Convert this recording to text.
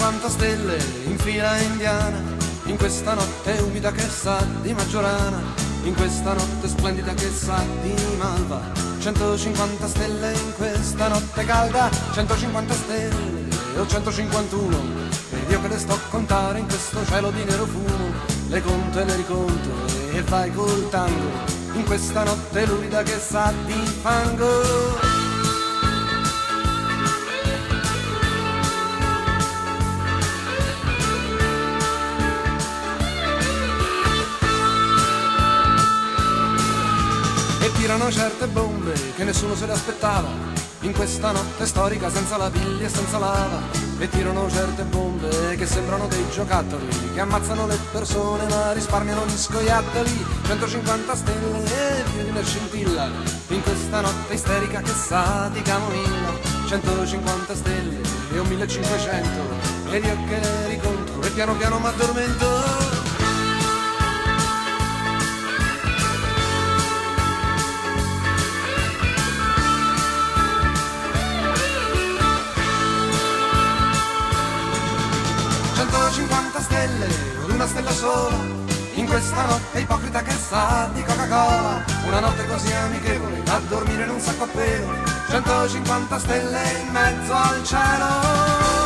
150 stelle in fila indiana, in questa notte umida che sa di maggiorana, in questa notte splendida che sa di malva. 150 stelle in questa notte calda, 150 stelle o 151, ed io che le sto a contare in questo cielo di nero fumo, le conto e le riconto e vai col tango, in questa notte lurida che sa di fango. Tirano certe bombe che nessuno se le aspettava, in questa notte storica senza la piglia e senza lava. E tirano certe bombe che sembrano dei giocattoli, che ammazzano le persone ma risparmiano gli scoiattoli. 150 stelle e più di una scintilla, in questa notte isterica che sa di camomilla. 150 stelle e un 1500, ed io che le riconto e piano piano m'addormento. 150 stelle, una stella sola, in questa notte ipocrita che sa di Coca-Cola. Una notte così amichevole, a dormire in un sacco a pelo, 150 stelle in mezzo al cielo.